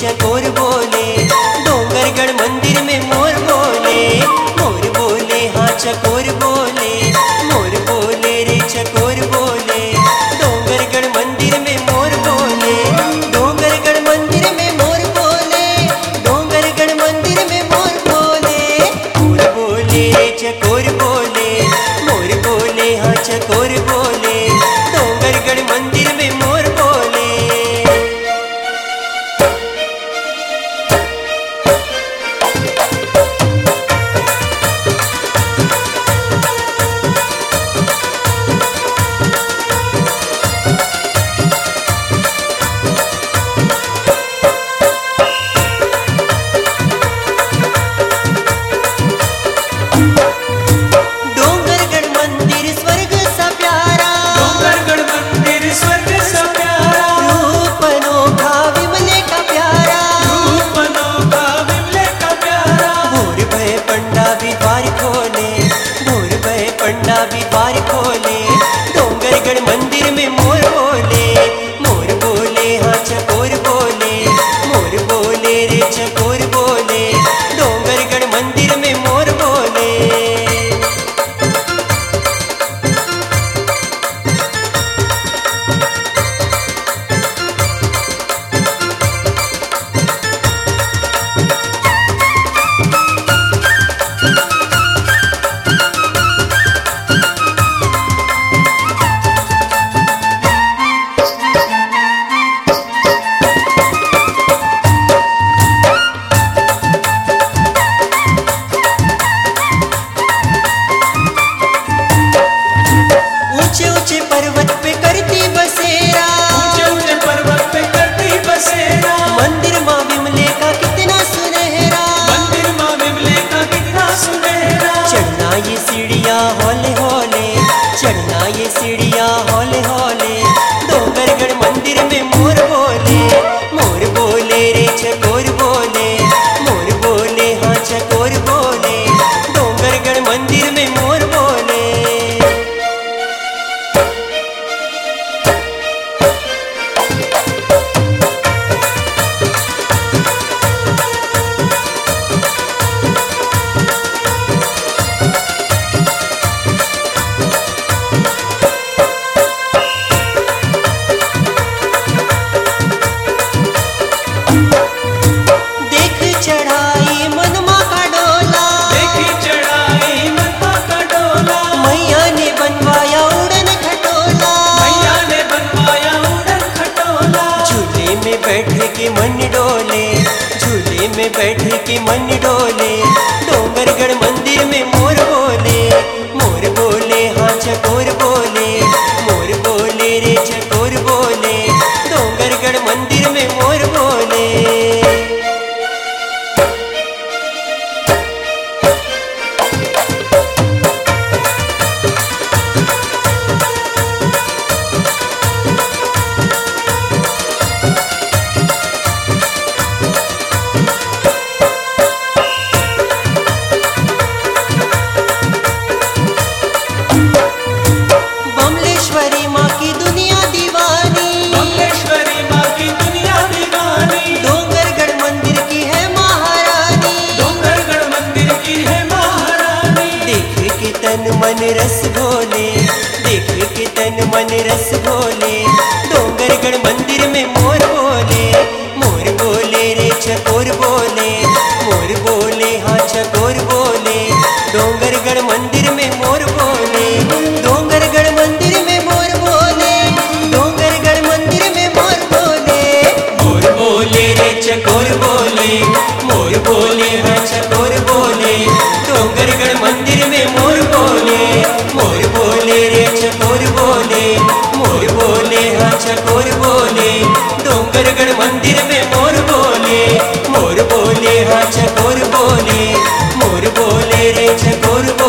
चकोर बोले, डोंगरगढ़ मंदिर में मोर बोले हाँ चकोर बोले, मोर बोले रे चकोर बोले, डोंगरगढ़ मंदिर में मोर बोले, डोंगरगढ़ मंदिर में मोर बोले, डोंगरगढ़ मंदिर में मोर बोले रे चकोर बोले, मोर बोले हाँ चकोर बोले, डोंगरगढ़ मंदिर में मोर बोले। पंडा भी द्वार खोले, डोंगरगढ़ मंदिर में मोर बोले हाँ चकोर बोले, मोर बोले रे चकोर बोले, डोंगरगढ़ मंदिर में मोर बोले। ऊंचे पर्वत पे करती बसेरा, ऊंचे पर्वत पे करती बसेरा, मंदिर माँ विमले का कितना सुनहरा, मंदिर माँ विमले का कितना सुनहरा, चढ़ना ये सीढ़ियाँ हौले हौले, चढ़ना ये सीढ़ियाँ हौले हौले, डोंगरगढ़ मंदिर में मोर बोले रे चकोर बोले, मोर बोले हाँ चकोर बोले, डोंगरगढ़ मंदिर में मोर बोले। चढ़ाई मनमा का डोला, देखी चढ़ाई मनमा का डोला, मैया ने बनवाया उड़न खटोला, मैया ने बनवाया उड़न खटोला, झूले में बैठ के मन डोले, झूले में बैठ के मन डोले, डोंगरगढ़ मंदिर में मोर बोले हाँ चकोर बोले, मोर बोले रे चकोर बोले, डोंगरगढ़ मंदिर में मोर बोले। बमलेश्वरी माँ की दुनिया दीवानी, बमलेश्वरी माँ की दुनिया दीवानी, डोंगरगढ़ मंदिर की है महारानी, डोंगरगढ़ मंदिर की है महारानी, देख के तन मन रस घोले, देख के तन मन रस घोले, डोंगरगढ़ मंदिर में मोर बोले रे चकोर बोले, मोर बोले हाँ चकोर बोले, डोंगरगढ़ मंदिर में मोर बोले, डोंगरगढ़ मंदिर में मोर बोले, डोंगरगढ़ मंदिर में मोर बोले रे चकोर बोले, मोर बोले हाँ चकोर बोले, डोंगरगढ़ मंदिर में मोर बोले रे चकोर बोले, मोर बोले हाँ चकोर बोले, डोंगरगढ़ मंदिर में मोर बोले हाँ चकोर बोले, मोर बोले रे चकोर बोले।